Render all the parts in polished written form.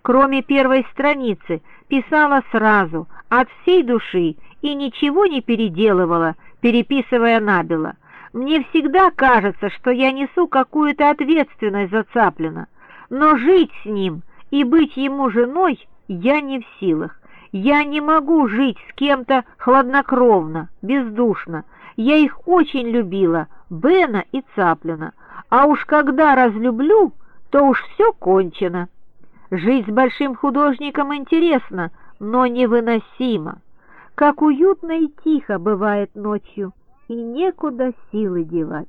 кроме первой страницы, писала сразу, от всей души и ничего не переделывала, переписывая набело. Мне всегда кажется, что я несу какую-то ответственность за Цаплина, но жить с ним и быть ему женой я не в силах. Я не могу жить с кем-то хладнокровно, бездушно. Я их очень любила, Бена и Цаплина, а уж когда разлюблю, то уж все кончено. Жить с большим художником интересно, но невыносимо. Как уютно и тихо бывает ночью, и некуда силы девать.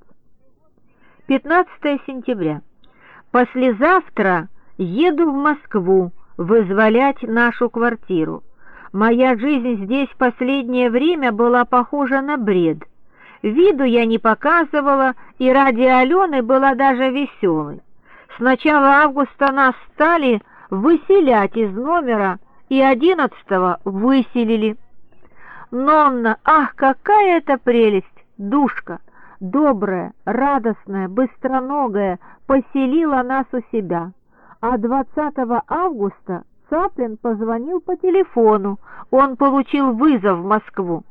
15 сентября. Послезавтра еду в Москву вызволять нашу квартиру. Моя жизнь здесь в последнее время была похожа на бред. Виду я не показывала, и ради Алены была даже веселой. С начала августа нас стали выселять из номера, и 11-го выселили. Нонна, ах, какая это прелесть! Душка, добрая, радостная, быстроногая, поселила нас у себя. А 20 августа Цаплин позвонил по телефону, он получил вызов в Москву.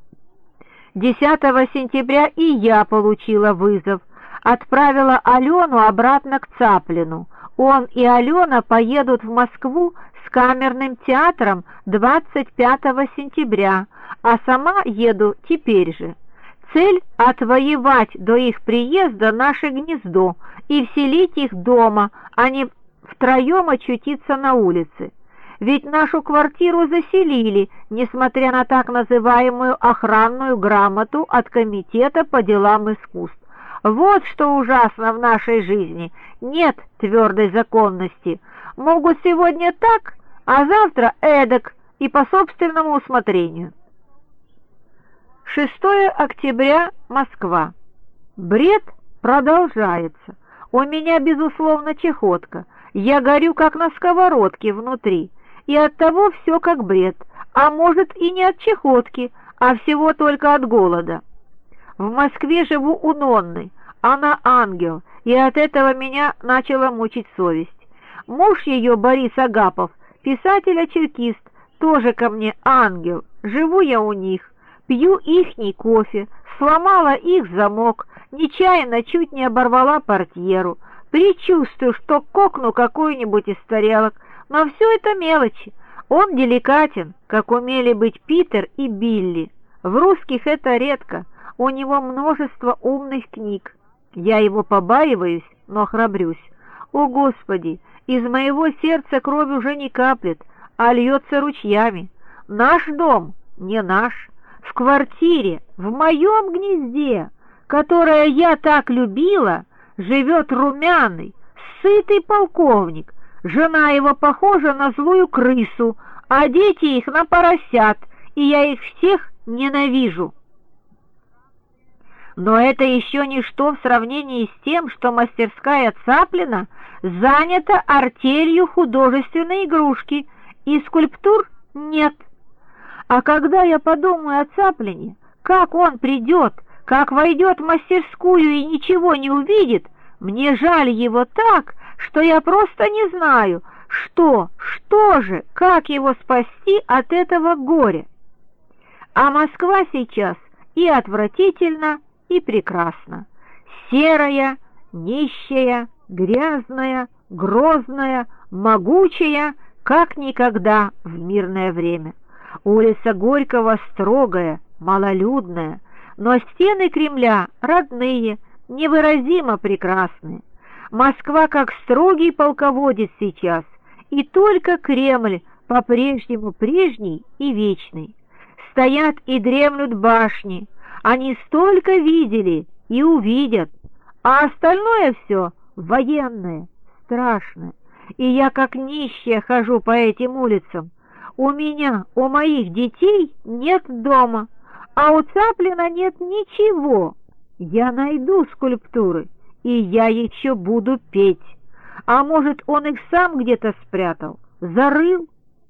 10 сентября и я получила вызов, отправила Алену обратно к Цаплину. Он и Алена поедут в Москву с камерным театром 25 сентября, а сама еду теперь же. Цель — отвоевать до их приезда наше гнездо и вселить их дома, а не втроем очутиться на улице. Ведь нашу квартиру заселили, несмотря на так называемую охранную грамоту от Комитета по делам искусств. Вот что ужасно в нашей жизни. Нет твердой законности. Могут сегодня так, а завтра эдак и по собственному усмотрению. 6 октября, Москва. Бред продолжается. У меня, безусловно, чахотка. Я горю, как на сковородке внутри. И оттого все как бред. А может, и не от чахотки, а всего только от голода. В Москве живу у Нонны. Она ангел, и от этого меня начала мучить совесть. Муж ее, Борис Агапов, писатель-очеркист, тоже ко мне ангел. Живу я у них, пью ихний кофе, сломала их замок, нечаянно чуть не оборвала портьеру. Предчувствую, что кокну какую-нибудь из тарелок, но все это мелочи. Он деликатен, как умели быть Питер и Билли. В русских это редко, у него множество умных книг. Я его побаиваюсь, но храбрюсь. О, Господи, из моего сердца кровь уже не каплет, а льется ручьями. Наш дом не наш. В квартире, в моем гнезде, которое я так любила, живет румяный, сытый полковник. Жена его похожа на злую крысу, а дети их на поросят, и я их всех ненавижу. Но это еще ничто в сравнении с тем, что мастерская Цаплина занята артелью художественной игрушки, и скульптур нет. А когда я подумаю о Цаплине, как он придет, как войдет в мастерскую и ничего не увидит, мне жаль его так, что я просто не знаю, что же, как его спасти от этого горя. А Москва сейчас и отвратительна, и прекрасна. Серая, нищая, грязная, грозная, могучая, как никогда в мирное время. Улица Горького строгая, малолюдная, но стены Кремля родные, невыразимо прекрасные. Москва как строгий полководец сейчас, и только Кремль по-прежнему прежний и вечный. Стоят и дремлют башни, они столько видели и увидят, а остальное все военное, страшное. И я как нищая хожу по этим улицам. У меня, у моих детей нет дома, а у Цаплина нет ничего. Я найду скульптуры, и я еще буду петь. А может, он их сам где-то спрятал, зарыл?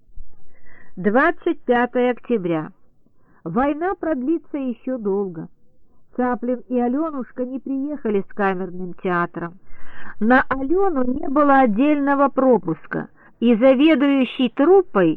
25 октября. Война продлится еще долго. Цаплин и Аленушка не приехали с камерным театром. На Алену не было отдельного пропуска. и заведующий труппой